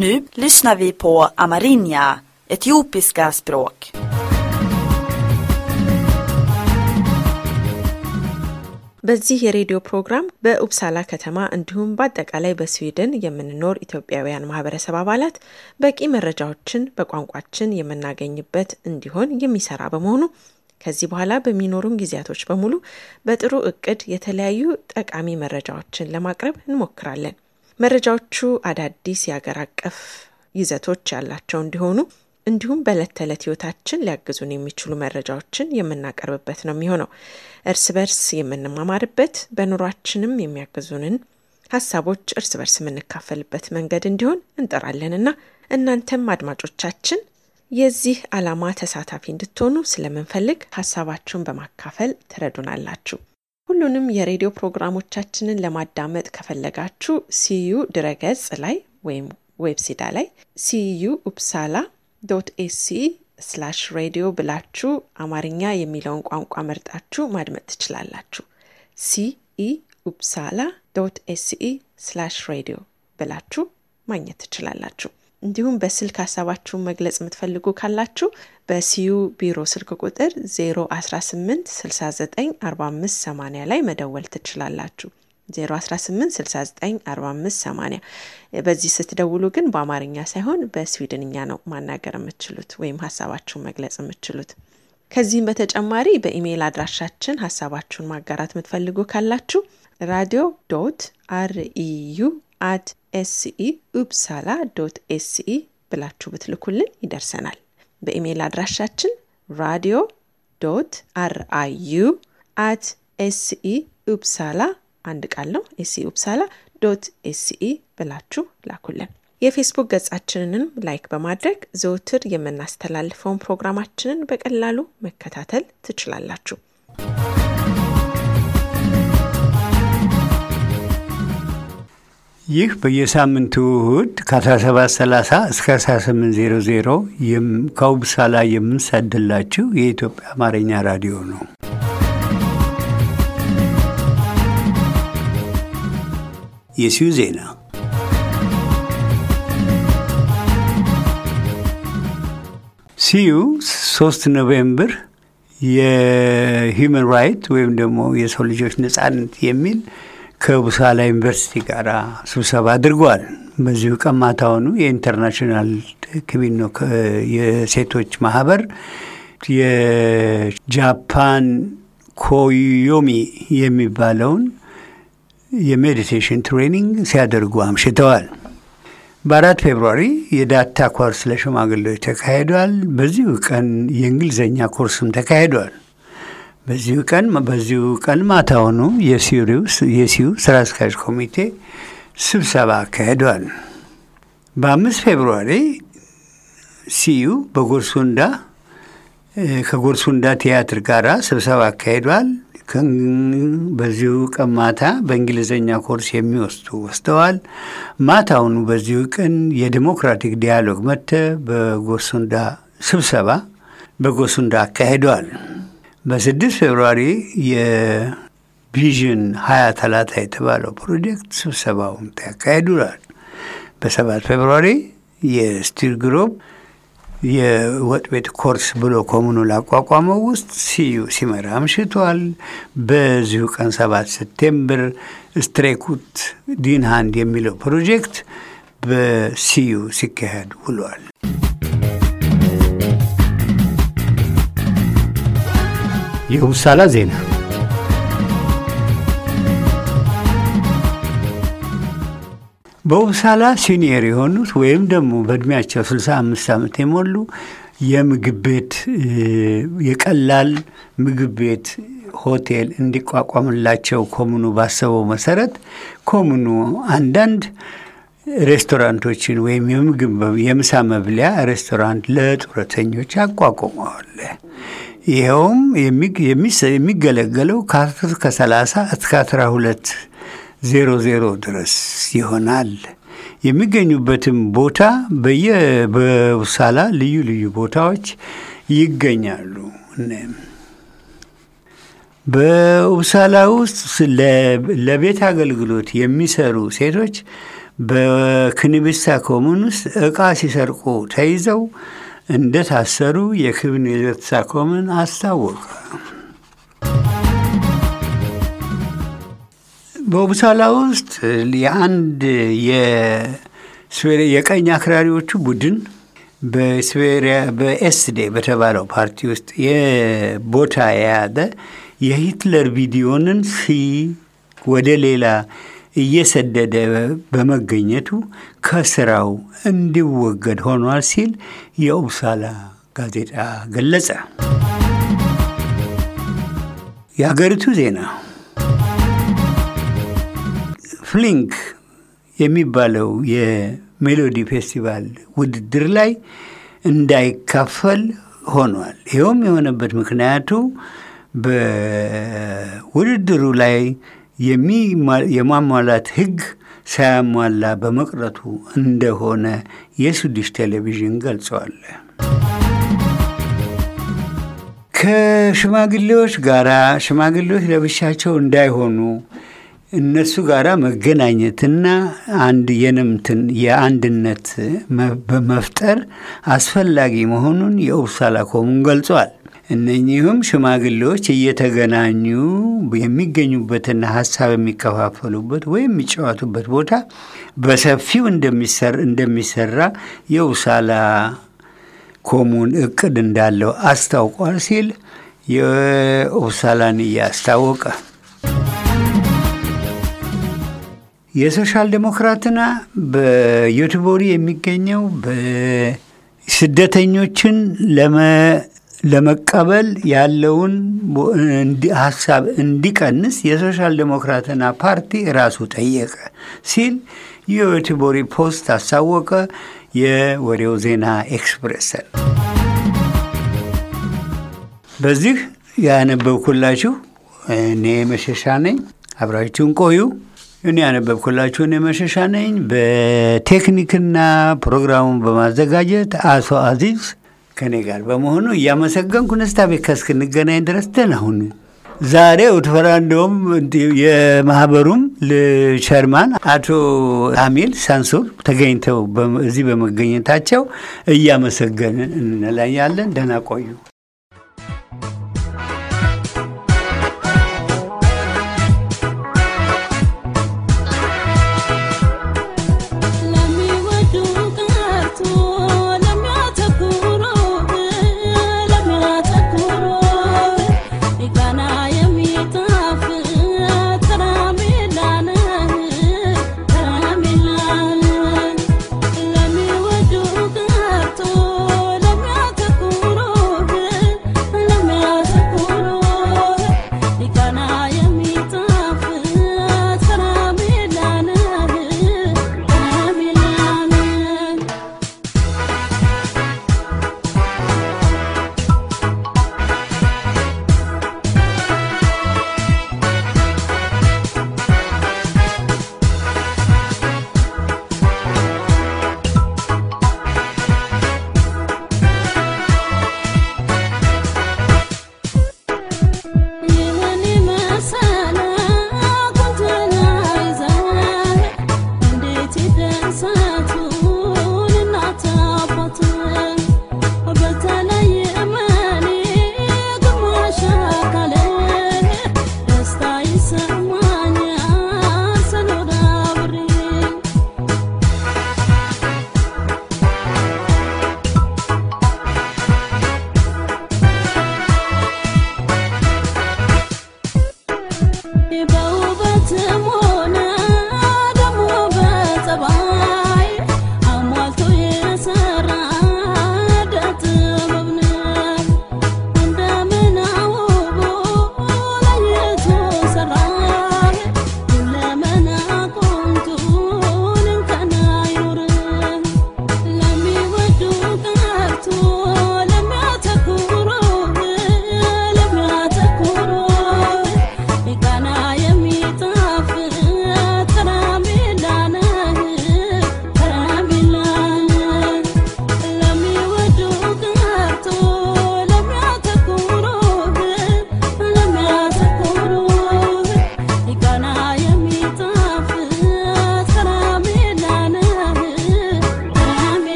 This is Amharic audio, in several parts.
Nu lyssnar vi på Amarinja, etiopiska språk. በዚህ የሬዲዮ ፕሮግራም በኡፕሳላ ከተማ እንዲሁም በአጠቃላይ በስዊድን የምንኖር ኢትዮጵያውያን ማህበረሰብ አባላት በቂ መረጃዎችን በቋንቋችን የምናገኝበት እንዲሆን የሚሰራ በመሆኑ ከዚህ በኋላ በሚኖሩን ጊዜያቶች በሙሉ በጥሩ እቅድ የተለያዩ ጠቃሚ መረጃዎችን ለማቅረብ እንሞክራለን። መረጃዎቹ አዳዲስ የአገር አቀፍ ይዘቶች ያላቸው እንዲሆኑ እንዲሁም በዕለት ተዕለት ህይወታችን ሊያግዙን የሚችሉ መረጃዎችን የምናቀርብበት ነው የሚሆነው። እርስ በርስ የምንማማርበት በኑሯችንም የሚያግዙንን ሐሳቦች እርስ በርስ የምንካፈልበት መንገድ እንዲሆን እንጠራለንና እናንተም አድማጮቻችን የዚህ ዓላማ ተሳታፊ እንድትሆኑ ስለምንፈልግ ሐሳባችሁን በማካፈል ትረዱናላችሁ። ሁሉንም የሬዲዮ ፕሮግራሞቻችንን ለማዳመጥ ከፈለጋችሁ ሲዩ ድረገጽ ላይ ወይም ዌብሳይት ላይ siuupsala.se/radio ብላችሁ አማርኛ የሚለውን ቋንቋ መርጣችሁ ማድመጥ ትችላላችሁ። siuupsala.se/radio ብላችሁ ማግኘት ትችላላችሁ። እንዲሁም በስልክ ሐሳባችሁን መግለጽ የምትፈልጉ ካላችሁ በሲዩ ቢሮ ስልክ ቁጥር 018 69 45 80 ላይ መደወል ትችላላችሁ። 018 69 45 80 በዚህ ስትደውሉ ግን በአማርኛ ሳይሆን በስዊድንኛ ነው ማናገር የምትችሉት ወይም ሐሳባችሁን መግለጽ የምትችሉት። ከዚህም በተጨማሪ በኢሜል አድራሻችን ሐሳባችሁን ማጋራት የምትፈልጉ ካላችሁ radio.ru@se.upsala.se ብላችሁ ብትልኩልን ይደርሰናል። በኢሜል አድራሻችን radio.ru@se.upsala አንድ ቃል ነው se.upsala.se ብላችሁ ላኩልን። የፌስቡክ ገጻችንንም ላይክ በማድረግ ዘውትር የምናስተላልፈውን ፕሮግራማችንን በቀላሉ መከታተል ትችላላችሁ። ይህ በየሳምንቱ እሁድ ከ17:30 እስከ 18:00 ከኡፕሳላ የምንሰድላችሁ የኢትዮጵያ አማርኛ ራዲዮ ነው። የሲዩ ዜና ሲዩ 3 ኖቬምበር የሂውመን ራይት ወይም ደግሞ የሰው ልጆች ነጻነት የሚል ከኡፕሳላ ዩኒቨርሲቲ ጋር ስብሰባ አድርጓል። በዚሁ ቀማታውኑ የኢንተርናሽናል ክቢኖ የሴቶች ማህበር የጃፓን ኮዮሚ የሚባለውን የሜዲቴሽን ትሬኒንግ ሲያደርጉ አምሽተዋል። በ4 ፌብሩዋሪ የዳታ ኮርስ ለሽማግሌዎች ተካሂዷል። በዚሁ ቀን የእንግሊዘኛ ኮርስም ተካሂዷል። በዚሁ ቀን ማታውኑ የሲዩ ስራ አስኪያጅ ኮሚቴ ስብሰባ አካሂዷል። በ5 ፌብሩዋሪ ሲዩ ከጎርሱንዳ ቲያትር ጋር ስብሰባ አካሂዷል። በዚሁ ቀን ማታ በእንግሊዘኛ ኮርስ ወስደዋል። ማታውኑ በዚሁ ቀን የዲሞክራቲክ ዲያሎግ በጎርሱንዳ ስብሰባ በጎርሱንዳ አካሂዷል። በ6 ፌብሩዋሪ የቪዥን 2030 የተባለው ፕሮጀክት ስብሰባውን ተካሂዷል። በ7 ፌብሩዋሪ የስቲል ግሩፕ የወጥ ቤት ኮርስ ብሎ ኮሙኑል አቋቋመው ውስጥ ሲዩ ሲመራ አምሽቷል። በዚሁ ቀን 7 ሴፕቴምበር ስትሬኩት ዲን ሃንድ የሚለው ፕሮጀክት በሲዩ ሲካሄድ ውሏል። የኡፕሳላ ዜና በኡፕሳላ ሲኒየር የሆኑት ወይም ደግሞ በእድሜያቸው 65 ዓመት የሞሉ የምግብ ቤት የቀላል ምግብ ቤት ሆቴል እንዲቋቋምላቸው ኮሙኑ ባሰበው መሰረት ኮሙኑ አንዳንድ ሬስቶራንቶችን ወይም የምሳ መብሊያ ሬስቶራንት ለጡረተኞች አቋቁመዋል። ይሄውም የሚገለገለው ከ30 እስከ 12:00 ድረስ ይሆናል። የሚገኙበትም ቦታ በኡፕሳላ ልዩ ልዩ ቦታዎች ይገኛሉ። በኡፕሳላ ውስጥ ለቤት አገልግሎት የሚሰሩ ሴቶች በክኒቢሳ ኮሙን ውስጥ ዕቃ ሲሰርቁ ተይዘው እንደታሰሩ የክኒቢሳ ኮሙን አስታወቀ። በኡብሳላ ውስጥ የአንድ የቀኝ አክራሪዎቹ ቡድን በኤስዴ በተባለው ፓርቲ ውስጥ የቦታ የያዘ የሂትለር ቪዲዮንን ወደ ሌላ እየሰደደ በመገኘቱ ከስራው እንዲወገድ ሆኗል ሲል የኡብሳላ ጋዜጣ ገለጸ። የሀገሪቱ ዜና ፍሊንክ የሚባለው የሜሎዲ ፌስቲቫል ውድድር ላይ እንዳይካፈል ሆኗል። ይኸውም የሆነበት ምክንያቱ በውድድሩ ላይ የማሟላት ሕግ ሳያሟላ በመቅረቱ እንደሆነ የስዊዲሽ ቴሌቪዥን ገልጿል። ከሽማግሌዎች ለብቻቸው እንዳይሆኑ እነሱ ጋራ መገናኘትና የአንድነት በመፍጠር አስፈላጊ መሆኑን የኡብሳላ ኮሙን ገልጿል። እነኚህም ሽማግሌዎች እየተገናኙ የሚገኙበትና ሀሳብ የሚከፋፈሉበት ወይም የሚጫወቱበት ቦታ በሰፊው እንደሚሰራ የኡብሳላ ኮሙን እቅድ እንዳለው አስታውቋል ሲል የኡብሳላን ያስታወቀ። የሶሻል ዴሞክራትና በዩቲቦሪ የሚገኘው በስደተኞችን ለመቀበል ያለውን ሀሳብ እንዲቀንስ የሶሻል ዴሞክራትና ፓርቲ ራሱ ጠየቀ ሲል የዩቲቦሪ ፖስት አሳወቀ። የወሬው ዜና ኤክስፕሬስ በዚህ ያነበብኩላችሁ እኔ መሸሻ ነኝ። አብራችሁን ቆዩ። እኔ ያነበብኩላችሁ እኔ መሸሻ ነኝ። በቴክኒክና ፕሮግራሙን በማዘጋጀት አቶ አዚዝ ከኔ ጋር በመሆኑ እያመሰገንኩ ነስታቤት እስክንገናኝ ድረስ ደህና ሁኑ። ዛሬ ኡትፈራንዶም የማህበሩም ለቸርማን አቶ አሚል ሳንሱር ተገኝተው እዚህ በመገኘታቸው እያመሰገንን እንላያለን። ደህና ቆዩ። Let me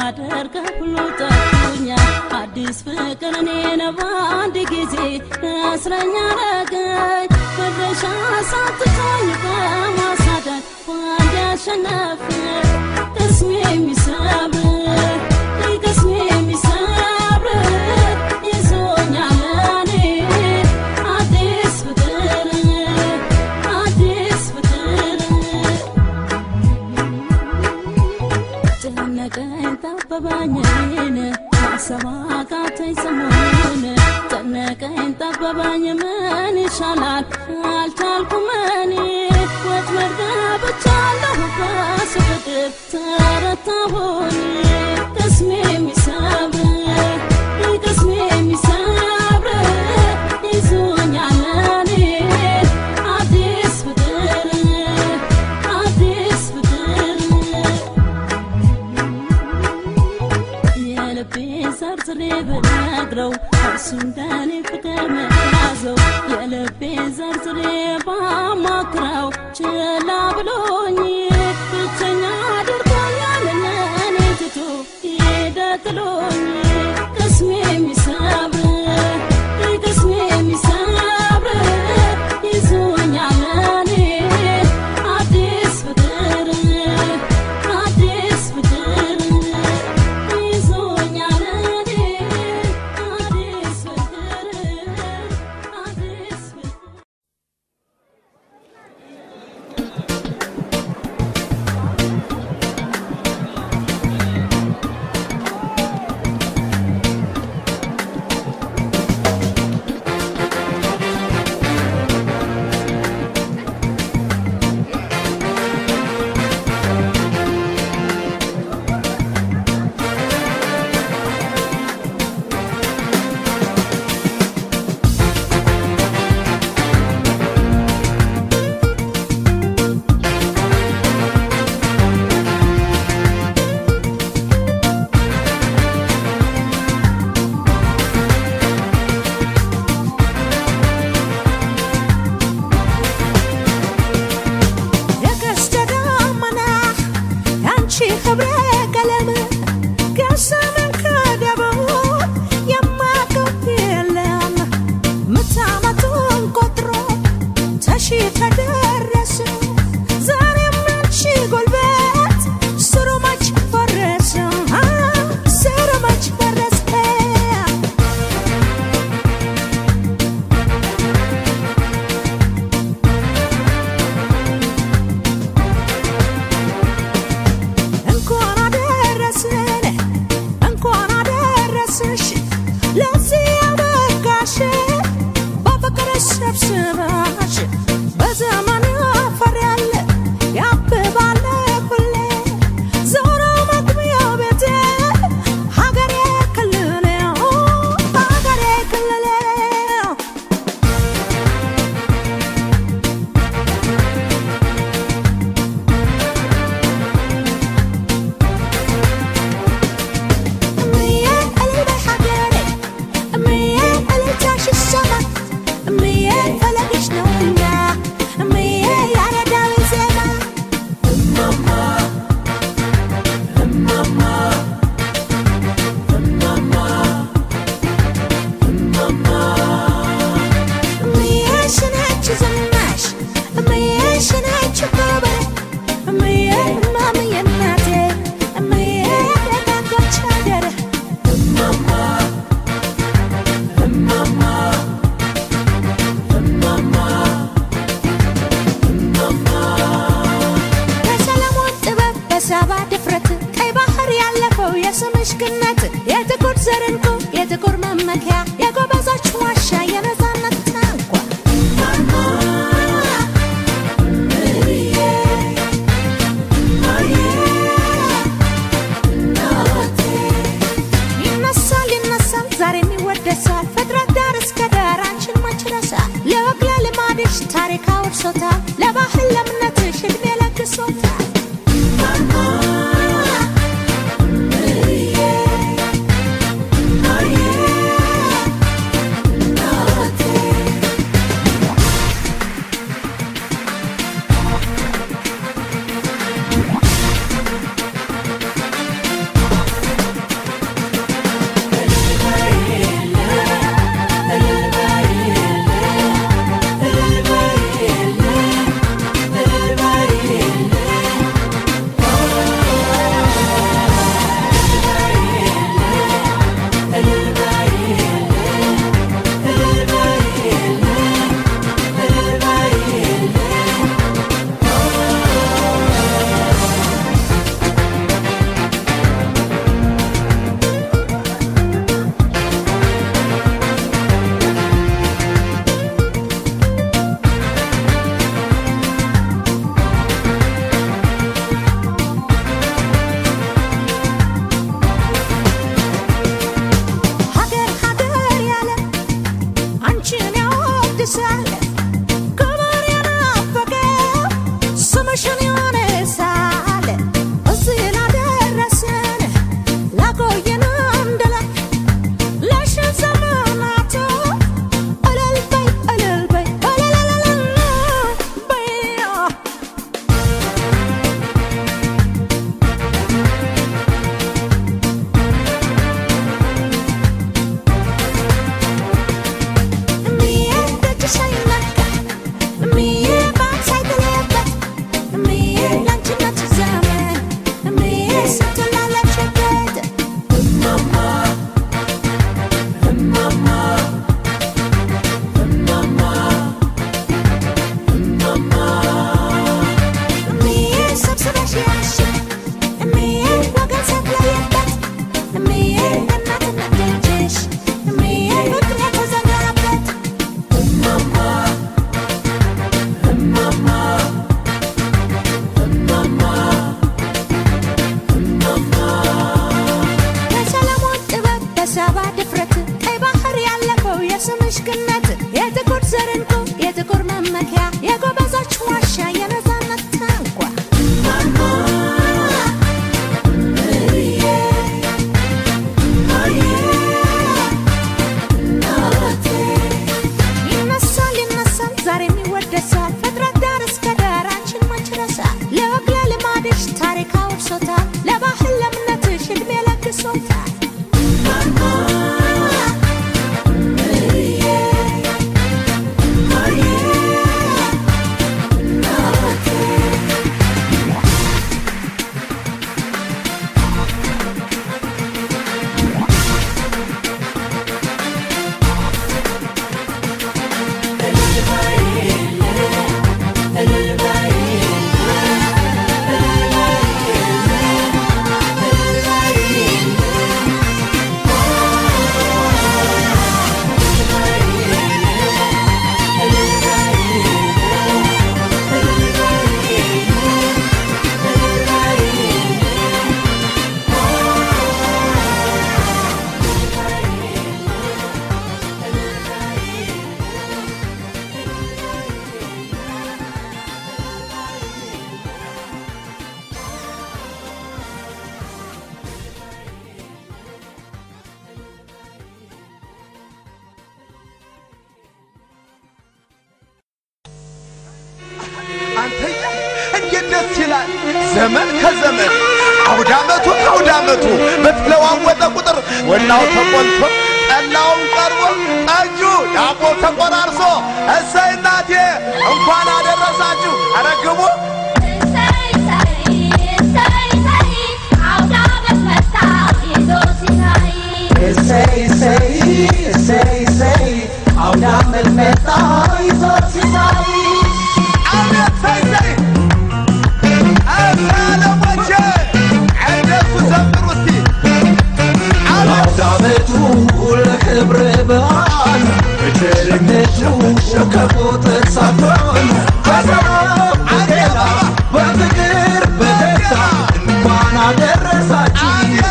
ላደርግ ሁሉ ጠፍቶኛል አዲስ ፍቅር እኔን በአንድ ጊዜ እስረኛ አረገኝ መድረሻ ሳትቶኝ በማሳደድ በአንድ ያሸነፈኝ ቅስሜ የሚሰብር ቅስሜ የሚሰብር ይዞኛል እኔ አዲስ ፍቅር አዲስ ፍቅር ጨነቀኝ ጠበበኝ እኔን ሰባካተኝ ሰሞኑን ጨነቀኝ ጠበበኝ ምን ይሻላል አልቻልኩም እኔ ወጥመድ ገብቻለሁ በሱ ፍቅር ተረታሁኝ ቅስሜ የሚሰብር ቅስሜ የሚሰብር ይዞኛል እኔ አዲስ ፍቅር አዲስ ፍቅር የልቤን ዘርዝሬ ብነግረው እርሱ እንደኔ ፍቅር መያዘው የልቤን ዘርዝሬ ባማክረው ችላ ብሎኝ ብቸኛ አድርጎኛል እኔን ትቶ ሄደ ጥሎኝ ቅስሜ የሚሰብር ቅስሜ የሚሰብር ይዞኛል እኔ አዲስ ፍቅር አዲስ ፍቅር ይዞኛል እኔ አዲስ ፍቅር አዲስ ፍቅር እንቁ የጥቁር መመኪያ የጎበዞች ዋሻ የነፃነት ታንኳ ይነሳል ዛሬ የሚወደሳል ፍጥረት ዳር እስከ ዳር አንቺን መች ረሳል ለወግ ለልማድሽ ታሪክ አውርሶታል ለባህል ለእምነትሽ ዕድሜ ለግሶታል ዘመን ከዘመን አውዳመቱ በትለዋወጠ ቁጥር ወላው ተቆልቶ ጠላውን ቀርቦ ጠጁ ዳቦ ተቆራርሶ እሰይ እናቴ እንኳን አደረሳችሁ አረግቡ አውዳመት መጣ ይዞ ሲታይ እሰይ አውዳመት መጣ ይዞ ሲታይ አውዳመቱ ለክብረ በዓል በቸርነቱ ከቁጥር ሳትሆን በሰላም በጤና በፍቅር በደስታ እንኳን አደረሳችሁ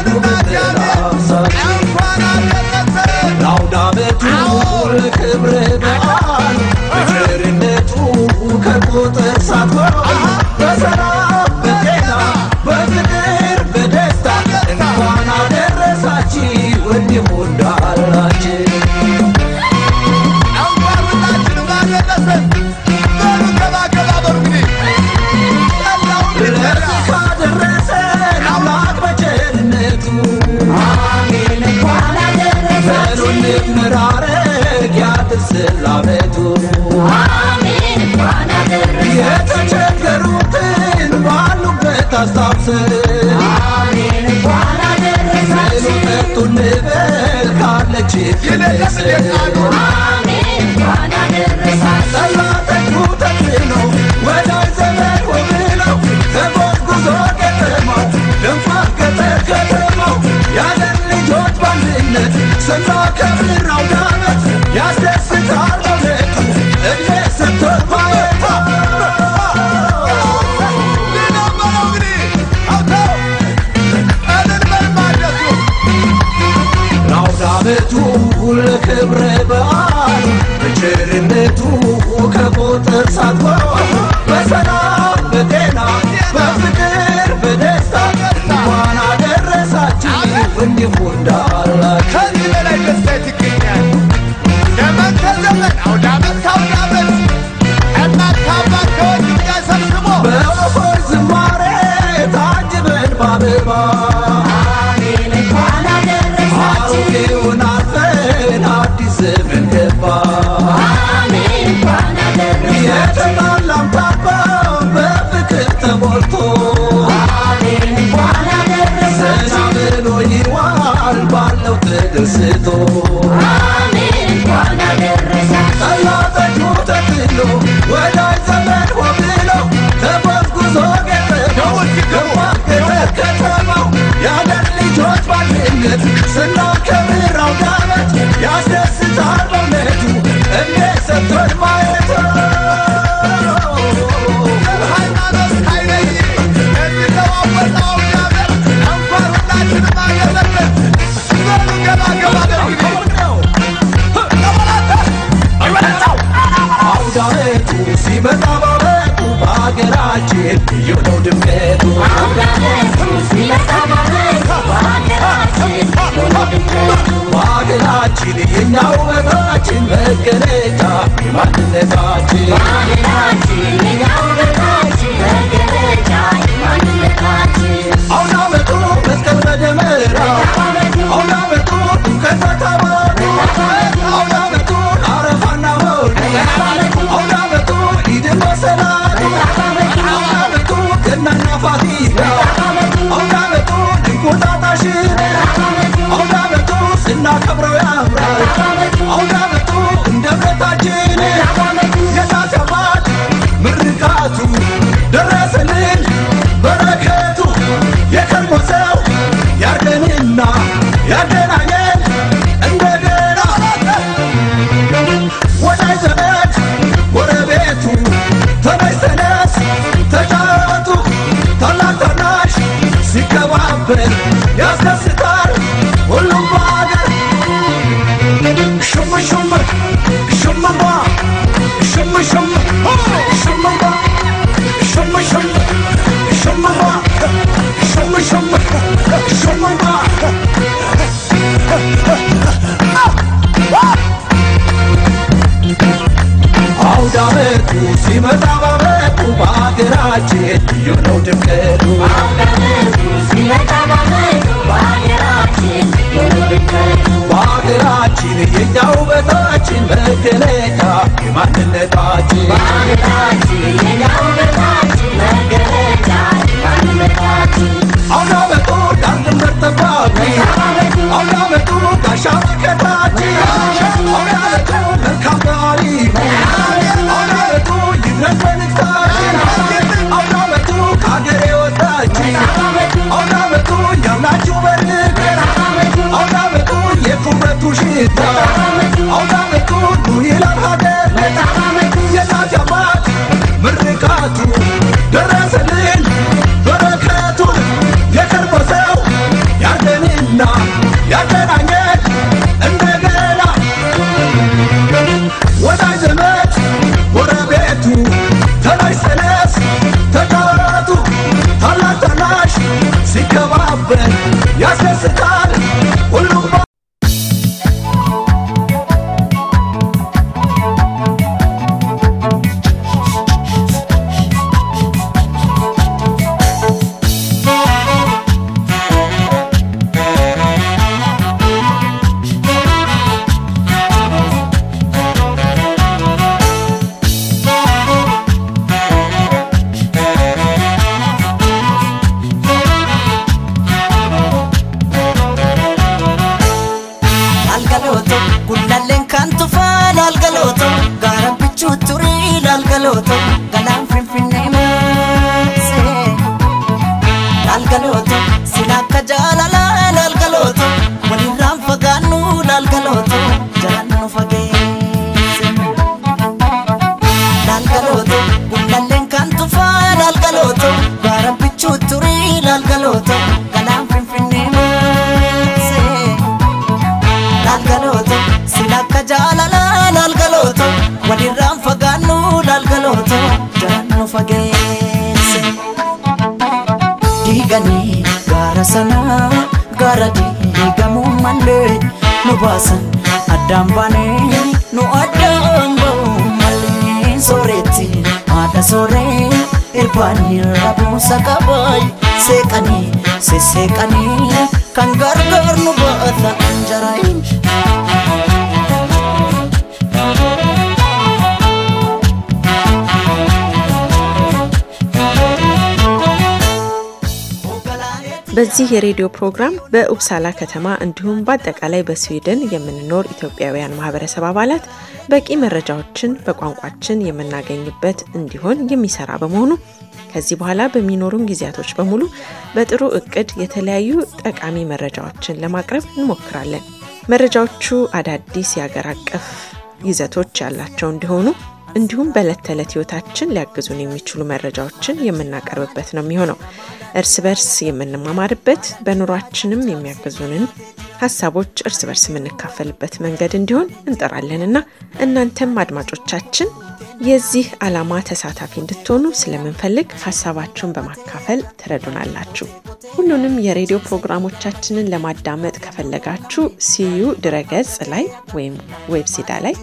አውዳመቱ ለክብረ በዓል በቸርነቱ ከቁጥር ሳትሆን በሰላም በጤና በፍቅር በደስታ እንኳን አደረሳችሁ ወንድም ወዳላችሁ አውዳመታችን ባደረሰን በሉ ገባ በርግዲ ካደረሰን አምላክ በቸርነቱ አሜን እንኳን አደረሳችሁ ምራረግ ያድርስላመቱ አሜን እንኳን አደረሳችሁ የተቸገሩትን ባሉበት አስታውሰን አሜን እንኳን አደረሳችሁ ልበል ካለች ይለስልኝ አሜን እንኳን አደረሳችሁ ሰላተኙ ተክኖ ወዳጅ ዘመድ ሆነው ተጓጉዞ ከተማው ደንፋር ገጠር ከተማው ያለን ልጆች ባንድነት ስናከብር አውዳመት ያስደስታል በእውነቱ እድሜ ሰጥቶን ማየት አውዳመቱ ለክብረ በዓል በቸርነቱ ከቁጥር ሳትሆን በሀገራችን ልዩ ነው ድምቀቱ በሀገራችን የኛ ውበታችን መገለጫ የማንነታችን አውደ ዓመቱ መስቀል በደመራ አውደ ዓመቱ ድምቀት በታቦት አውደ ዓመቱ አረፋና መውሊድ አውደ ዓመቱ ኢድን በሰላት አውደ ዓመቱ ገናና ፋሲካ አውደ ዓመቱ እንቁጣጣሽን አውደ ዓመቱ ስናከብረው ያምራል አውደ ዓመቱ እንደ እምነታችን የታሰባት ምርቃቱ ደረሰልን በረከቱ የከርሞ ሰው ያርገንና ያገናኘን እንደገና ወዳጅ ዘመድ ጎረቤቱ ተነስ ተነስ ተጫወቱ ታላቅ ታናሽ ሲከባበር ያስደስታል ሁሉም በሀገር ሹም ሹም ሹምባ ሹም ሹም ሹምባ ሹም ሹም ሹምባ ሹም ሹም ሹምባ አውደ ዓመቱ ሲመጣ በዓመቱ በሀገራችን ልዩ ነው ድምቀቱ በሀገራችን የኛ ውበታችን መገለጫ የማንነታችን አውደ ዓመቱ ዳር ድንበር ጠባቂ አውደ ዓመቱ ጋሻ መከታችን አውደ ዓመቱ መልካም ባህሪ አውደ ዓመቱ ይድረስ መልእክታችን አውደ ዓመቱ ከሀገር የወጣችን አውደ ዓመቱ ያምናችሁ በልግ አውደ ዓመቱ የኩበቱ ሽታ አውደ ዓመቱ ኑ ይላል ሀገር የእናት አባት ምርቃቱ ደረሰልን በረከቱ የከርሞ ሰው ያርገንና ያገናኘን እንደገና ወዳጅ ዘመድ ጎረቤቱ ተነስ ተነስ ተጫወቱ ታላቅ ታናሽ ሲከባበር ያስደስታል ሁሉም Adambane no adambo mali soreti ada sore irpani rabu sakabai sekani sesekani kan gargar nu bata anjarai በዚህ የሬዲዮ ፕሮግራም በኡፕሳላ ከተማ እንዲሁም በአጠቃላይ በስዊድን የምንኖር ኢትዮጵያውያን ማህበረሰብ አባላት በቂ መረጃዎችን በቋንቋችን የምናገኝበት እንዲሆን የሚሰራ በመሆኑ ከዚህ በኋላ በሚኖሩን ጊዜያቶች በሙሉ በጥሩ እቅድ የተለያዩ ጠቃሚ መረጃዎችን ለማቅረብ እንሞክራለን። መረጃዎቹ አዳዲስ የሀገር አቀፍ ይዘቶች ያላቸው እንዲሆኑ እንዲሁም በዕለት ተዕለት ህይወታችን ሊያግዙን የሚችሉ መረጃዎችን የምናቀርብበት ነው የሚሆነው። እርስ በርስ የምንማማርበት በኑሯችንም የሚያግዙንን ሐሳቦች እርስ በርስ የምንካፈልበት መንገድ እንዲሆን እንጠራለንና እናንተም አድማጮቻችን የዚህ ዓላማ ተሳታፊ እንድትሆኑ ስለምንፈልግ ሐሳባችሁን በማካፈል ትረዱናላችሁ። ሁሉንም የሬዲዮ ፕሮግራሞቻችንን ለማዳመጥ ከፈለጋችሁ ሲዩ ድረገጽ ላይ ወይም ዌብሳይት ላይ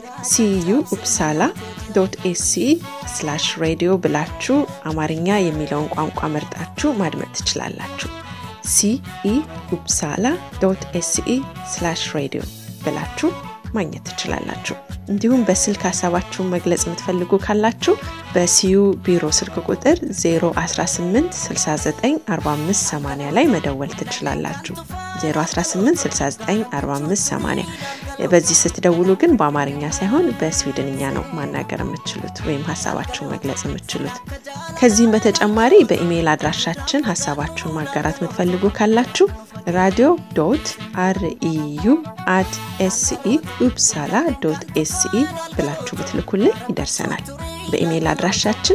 cuupsala.ac/radio ብላችሁ አማርኛ የሚለውን ቋንቋ መርጣችሁ ማድመጥ ትችላላችሁ። cuupsala.ac/radio ብላችሁ ማግኘት ትችላላችሁ። እንዲሁም በስልክ ሐሳባችሁን መግለጽ የምትፈልጉ ካላችሁ በሲዩ ቢሮ ስልክ ቁጥር 018 69 45 80 ላይ መደወል ትችላላችሁ። 018 69 45 80 በዚህ ስትደውሉ ግን በአማርኛ ሳይሆን በስዊድንኛ ነው ማናገር የምትችሉት ወይም ሐሳባችሁን መግለጽ የምትችሉት። ከዚህም በተጨማሪ በኢሜይል አድራሻችን ሐሳባችሁን ማጋራት የምትፈልጉ ካላችሁ radio.ru@se.uppsala.se ብላችሁ ብትልኩልን ይደርሰናል። በኢሜይል አድራሻችን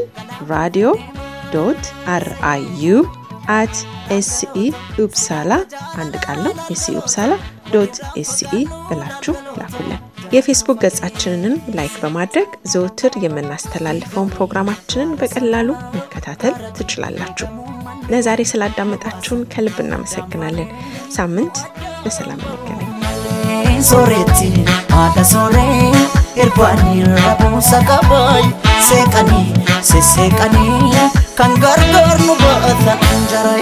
radio.ru@se.uppsala አንድ ቃል ነው se.uppsala.se ብላችሁ ላኩልን። የፌስቡክ ገጻችንን ላይክ በማድረግ ዘወትር የምናስተላልፈውን ፕሮግራማችንን በቀላሉ መከታተል ትችላላችሁ። ለዛሬ ስላዳመጣችሁን ከልብ እናመሰግናለን። ሳምንት በሰላም እንገናኝ። ሶሬቲ አዳ ሶሬ ኢርባኒ ረቡ ሰቀባይ ሴቀኒ ሴቀኒ ካንጋርጋር ኑ ባታ እንጀራይ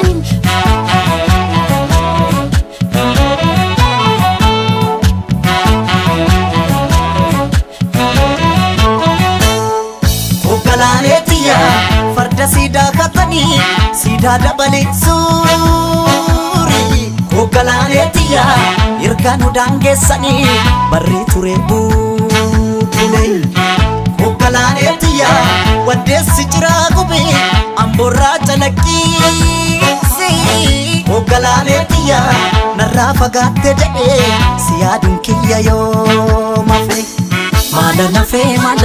ኦገላኔቲያ ፈርዳ ሲዳ ካተኒ ሲዳ ደበሌ ሱሪ ኦገላኔቲያ irkanu dangesani barri ture bule oggalaneetiya waddeessi jira gube amborra calaqi si oggalaneetiya narra fagaatte jedhe siyaadun kiyya yoo mafe mada nafe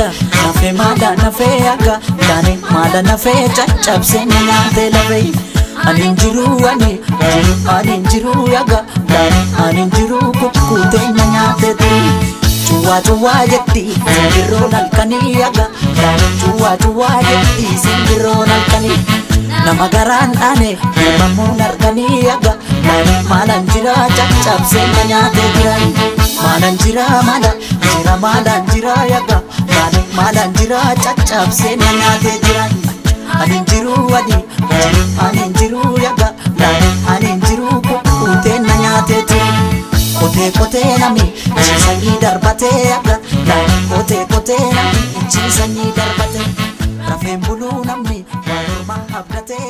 aga dane mada nafe caccabse nyaate lafe aninjiru aninjiru yaga aninjiru kukute nyaate tu chuwa yetti sindiron alkani yaga chuwa yetti sindiron alkani namagaran ane mamun argani yaga malanjira caccabse nyaate jiran malanjira malanjira yaga malanjira caccabse nyaate jiran aninjiru aninjiru yaga aninjiru kute nyaate tu kote nami chisanyi darbate yaga kote nami chisanyi darbate rafembulu nami warma abdate